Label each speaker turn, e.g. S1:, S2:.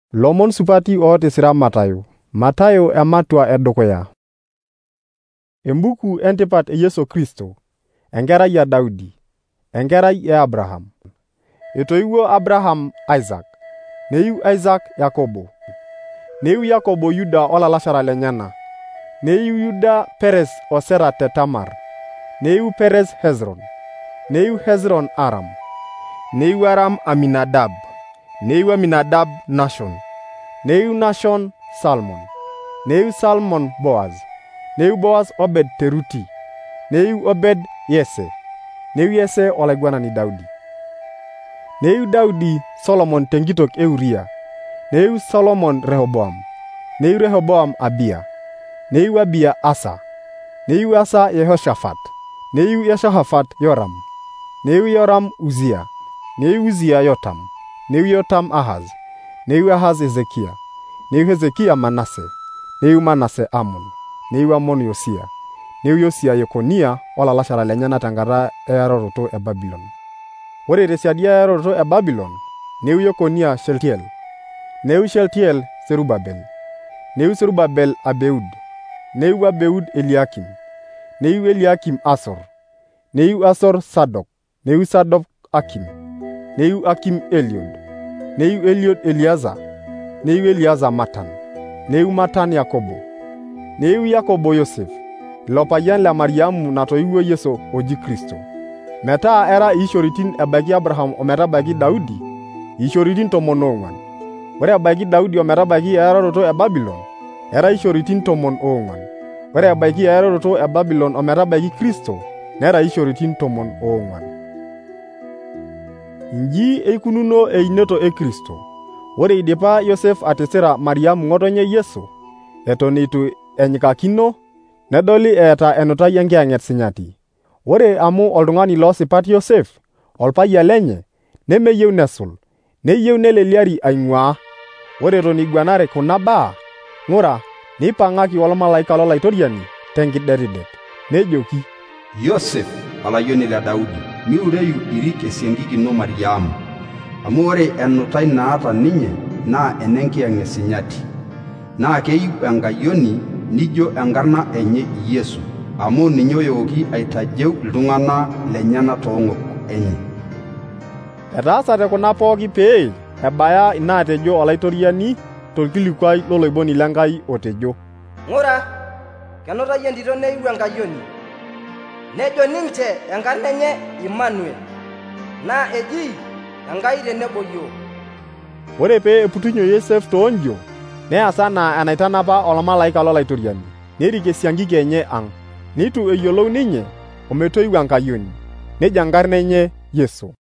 S1: Lomon supati otisira Matayo ematua edukuya. Embuku entipat Yesu Kristo, enkerai ya Daudi, enkerai ya Abraham. Etoiwuo Abraham Isaac, neiu Isaac Yakobo, neiu Yakobo Yuda olalashara lenyana, neiu Yuda Perez o Sera te Tamar, neiu Perez Hezron, neiu Hezron Aram, neiu Aram Aminadab, neiu Aminadab Nashon, neiu Nashon Salmon, neiu Salmon Boaz, neiu Boaz Obed Teruti, neiu Obed Yese, neiu Yese olaiguanani Daudi. Neiu Daudi Solomon tenkitok Uria, neiu Solomon Rehoboam, neiu Rehoboam Abia, neiu Abia Asa, neiu Asa Yehoshaphat, neiu Yehoshaphat Yoram, neiu Yoram Uzia, neiu Uzia Yotam, neiu Yotam Ahaz, neiu Ahaz Hezekia, neiu Hezekia Manase, neiu Manase Amon, neiu Amon Yosia, neiu Yosia Yekonia olalashara lenyana tenkata earoroto e Babilon. Ore tesiadi earoroto e Babilon, neiu Yekonia Sheltiel, neiu Sheltiel Serubabel, neiu Serubabel Abeud, neiu Abeud Eliakim, neiu Eliakim Asor, neiu Asor Sadok, neiu Sadok Akim, neiu Akim Eliod, neiu Eliod Eliaza, neiu Eliaza Matan, neiu Matan Yakobo, neiu Yakobo Yosef, ilo payian le Mariamu natoiwuo Yesu oji Kristo. Metaa era ishoritin ebaiki Abraham ometabaiki Daudi, ishoritin 14. Ore ebaiki Daudi ometabaiki earoroto e Babilon, era ishoritin 14. Ore ebaiki earoroto e Babilon ometabaiki Kristo, nera ishoritin 14. Inji eikununo einoto e Kristo. Ore idipa Yosef atisira Mariamu ng'otonye Yesu, eton itu enyikakino, nedoli eeta enutai enkiyang'et sinyati. Ore amu oltung'ani loosipat Yosef, olpayian lenye, nemeyieu nesul, neyieu neleliari aing'uaa. Ore eton iguanare kuna baa, ng'ura, neipang'aki olmalaika lolaitoriani tenkidetidet, nejoki,
S2: Yosef, olayioni le Daudi, miureyu irik esiankikino Mariamu, amu ore enutai naata ninye naa enenkiyang'et sinyati, naa keyiu enkayioni nijo enkarna enye Yesu, amu ninye oyooki aitajeu iltung'ana lenyana toong'ok enye.
S1: Etaasate kuna pooki pee ebaya inaatejo olaitoriani torkilikuai loloiboni lenkai otejo,
S3: Ng'ura, kenutayie entito neiu enkayioni. Nejo ninche enkarna enye Immanuel, naa eji Enkai tenebo yiok.
S1: Ore pee eputunye Yosef toonjo, neas anaa enaitanapa olmalaika lolaitoriani, nerik esiankiki enye ang', nitu eyiolou ninye ometoiu enkayioni, nejo enkarna enye Yesu.